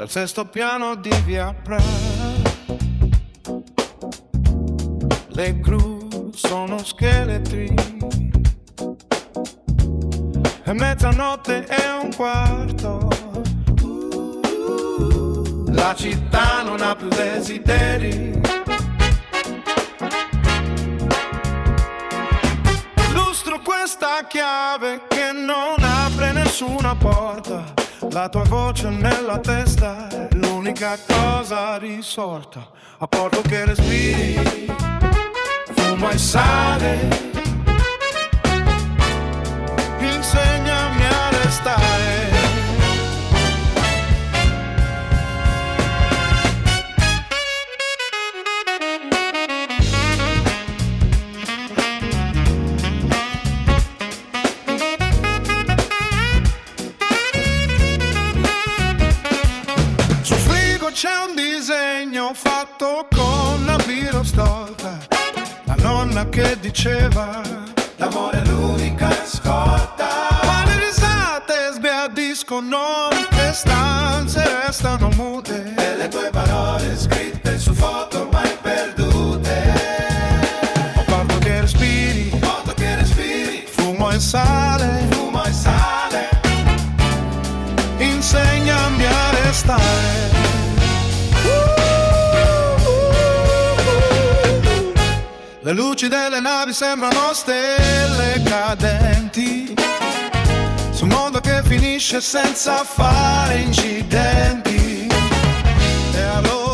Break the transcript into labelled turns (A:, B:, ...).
A: al sesto piano di via Pra. Le gru sono scheletri è mezzanotte e un quarto. La città non ha più desideri. Lustro questa chiave che non apre nessuna porta. La tua voce nella testa è l'unica cosa risorta. A porto che respiri, fumo e sale. Insegnami a restare. Sul frigo c'è un disegno fatto con la birostolta. La nonna che diceva: l'amore è l'unica scorta. Ma le risate sbiadiscono, le stanze restano mute e le tue parole scritte su foto ormai perdute. Ho porto che respiri, fumo e sale, insegnami a restare. Le luci delle navi sembrano stelle cadenti su un mondo che finisce senza fare incidenti. E allora